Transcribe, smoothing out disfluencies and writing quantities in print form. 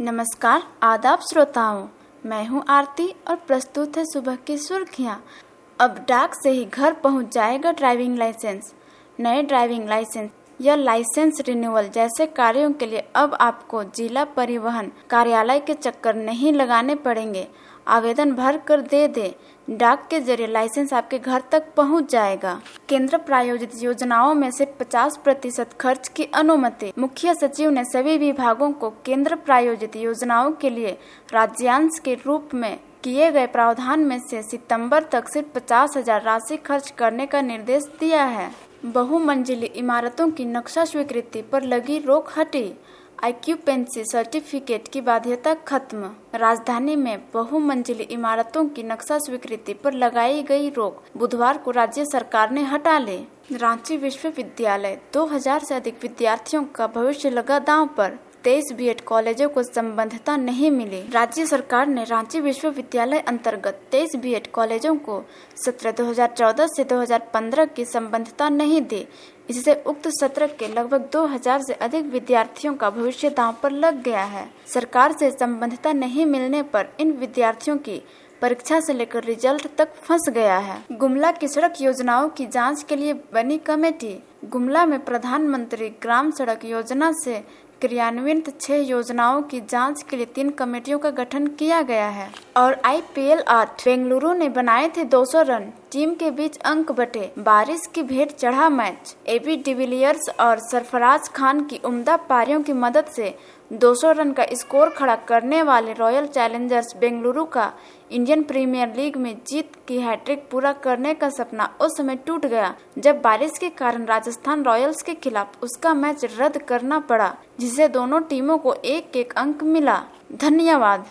नमस्कार आदाब श्रोताओं, मैं हूं आरती और प्रस्तुत है सुबह की सुर्खियां। अब डाक से ही घर पहुंच जाएगा ड्राइविंग लाइसेंस। नए ड्राइविंग लाइसेंस या लाइसेंस रिन्यूअल जैसे कार्यों के लिए अब आपको जिला परिवहन कार्यालय के चक्कर नहीं लगाने पड़ेंगे। आवेदन भर कर दे दे, डाक के जरिए लाइसेंस आपके घर तक पहुंच जाएगा। केंद्र प्रायोजित योजनाओं में से 50% खर्च की अनुमति। मुख्य सचिव ने सभी विभागों को केंद्र प्रायोजित योजनाओं के लिए राज्यांश के रूप में किए गए प्रावधान में से सितंबर तक सिर्फ 50,000 राशि खर्च करने का निर्देश दिया है। बहुमंजिली इमारतों की नक्शा स्वीकृति पर लगी रोक हटी। ऑक्यूपेंसी सर्टिफिकेट की बाध्यता खत्म। राजधानी में बहुमंजिली इमारतों की नक्शा स्वीकृति पर लगाई गई रोक बुधवार को राज्य सरकार ने हटा ली। रांची विश्वविद्यालय 2000 से अधिक विद्यार्थियों का भविष्य लगा दांव पर। 23 बीएड कॉलेजों को संबद्धता नहीं मिली। राज्य सरकार ने रांची विश्वविद्यालय अंतर्गत 23 बीएड कॉलेजों को सत्र 2014 से 2015 की संबद्धता नहीं दी। इससे उक्त सत्र के लगभग 2000 से अधिक विद्यार्थियों का भविष्य दांव पर लग गया है। सरकार से संबद्धता नहीं मिलने पर इन विद्यार्थियों की परीक्षा से लेकर रिजल्ट तक फंस गया है। गुमला की सड़क योजनाओं की जांच के लिए बनी कमेटी। गुमला में प्रधानमंत्री ग्राम सड़क योजना से क्रियान्वित 6 योजनाओं की जांच के लिए 3 कमेटियों का गठन किया गया है। और IPL 8 बेंगलुरु ने बनाए थे 200 रन, टीम के बीच अंक बटे। बारिश की भेंट चढ़ा मैच। AB डिविलियर्स और सरफराज खान की उम्दा पारियों की मदद से 200 रन का स्कोर खड़ा करने वाले रॉयल चैलेंजर्स बेंगलुरु का इंडियन प्रीमियर लीग में जीत की हैट्रिक पूरा करने का सपना उस समय टूट गया जब बारिश के कारण राजस्थान रॉयल्स के खिलाफ उसका मैच रद्द करना पड़ा, जिससे दोनों टीमों को एक-एक अंक मिला। धन्यवाद।